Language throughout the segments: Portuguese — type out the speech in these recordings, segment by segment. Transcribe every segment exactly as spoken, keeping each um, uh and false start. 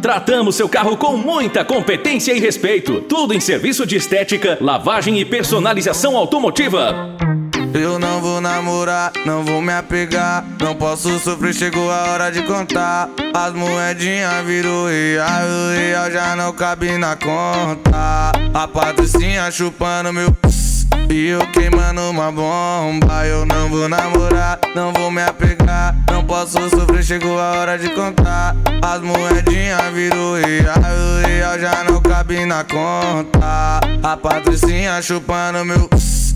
Tratamos seu carro com muita competência e respeito. Tudo em serviço de estética, lavagem e personalização automotiva. Eu não vou namorar, não vou me apegar. Não posso sofrer, chegou a hora de contar. As moedinhas virou real, o real já não cabe na conta. A patricinha chupando meu e eu queimando uma bomba. Eu não vou namorar, não vou me apegar. Não posso sofrer, chegou a hora de contar. As moedinhas virou real, o real já não cabe na conta. A patricinha chupando meu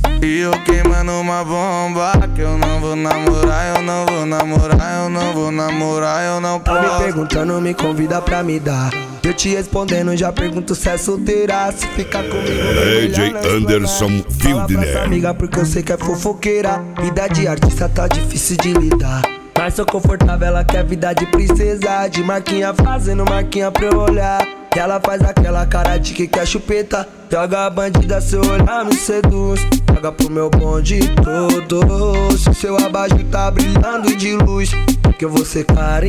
e eu queimando uma bomba. Que eu não vou namorar, eu não vou namorar, eu não vou namorar, eu não posso. Tá me perguntando, me convida pra me dar. Eu te respondendo, já pergunto se é solteira. Se ficar comigo, D J Anderson Wildner. Amiga, porque eu sei que é fofoqueira. Vida de artista tá difícil de lidar. Mas sou confortável, ela quer vida de princesa. De marquinha fazendo marquinha pra eu olhar. E ela faz aquela cara de que quer chupeta. Joga a bandida, seu olhar me seduz. Joga pro meu bonde todo. Se seu abajur tá brilhando de luz, que eu vou ser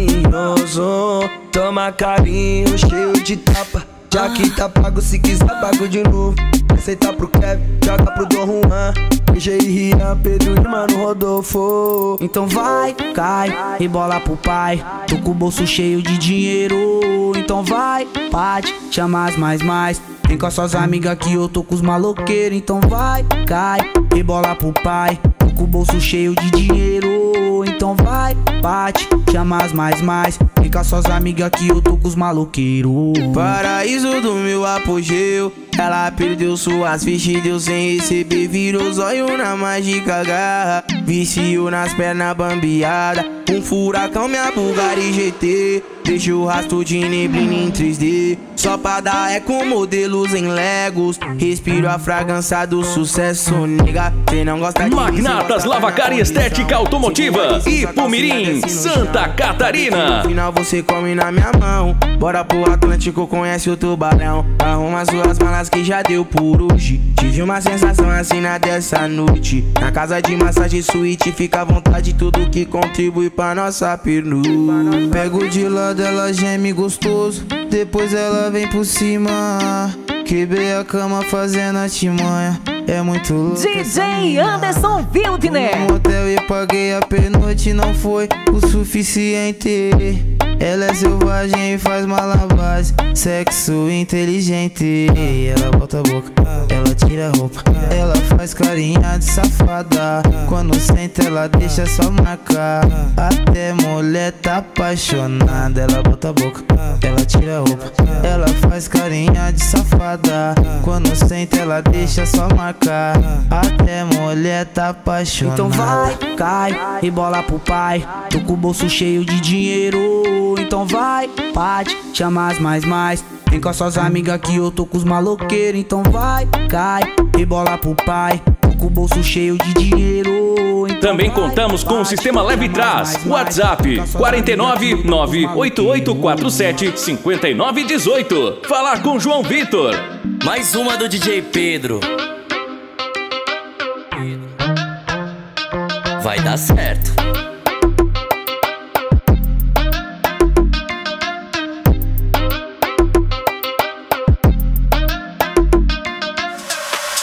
carinhoso. Toma carinho, cheio de tapa. Já que tá pago, se quiser pago de novo. Aceita pro Kevin, joga pro Dom Juan, P G e Rian, Pedro e Mano Rodolfo. Então vai, cai e bola pro pai. Tô com o bolso cheio de dinheiro. Então vai, pode, chama as mais mais. Vem com as suas amigas que eu tô com os maloqueiros. Então vai, cai e bola pro pai. Tô com o bolso cheio de dinheiro. Então vai, bate, chama as mais mais. Vem com as suas amigas que eu tô com os maloqueiros. Paraíso do meu apogeu. Ela perdeu suas fichas e deu sem receber. Virou zóio na mágica garra. Viciou nas pernas bambeada. Um furacão, minha Bugatti G T. Deixa o rastro de neblina em três D. Só pra dar é com modelos em Legos. Respiro a fragrância do sucesso, nega. Cê não gosta de Magnatas Lavacar e Estética Automotiva, Ipumirim, Santa Catarina. No final você come na minha mão. Bora pro Atlântico, conhece o tubarão. Arruma suas malas que já deu por hoje. Tive uma sensação assim na dessa noite. Na casa de massagem suíte, fica à vontade. Tudo que contribui pra nossa pernu. Pego de lado, ela geme gostoso. Depois ela vem por cima. Quebrei a cama fazendo a timanha. É muito louco. D J Anderson Wildner. No motel e paguei a pernoite, não foi o suficiente. Ela é selvagem e faz malabares. Sexo inteligente. Ela bota a boca, ela tira a roupa. Ela faz carinha de safada. Quando senta ela deixa só marcar. Até mulher tá apaixonada. Ela bota a boca, ela tira a roupa. Ela faz carinha de safada. Quando senta ela deixa só marcar. Até mulher tá apaixonada. Então vai, cai e bola pro pai. Tô com o bolso cheio de dinheiro. Então vai, pode, chama as mais mais. Vem com as suas amigas que eu tô com os maloqueiros. Então vai, cai e bola pro pai. Tô com o bolso cheio de dinheiro. Então Também vai, contamos com o pode, sistema Leve Trás. WhatsApp quatro nove nove oito oito quatro sete cinco nove um oito. Falar com João Vitor. Mais uma do D J Pedro. Vai dar certo.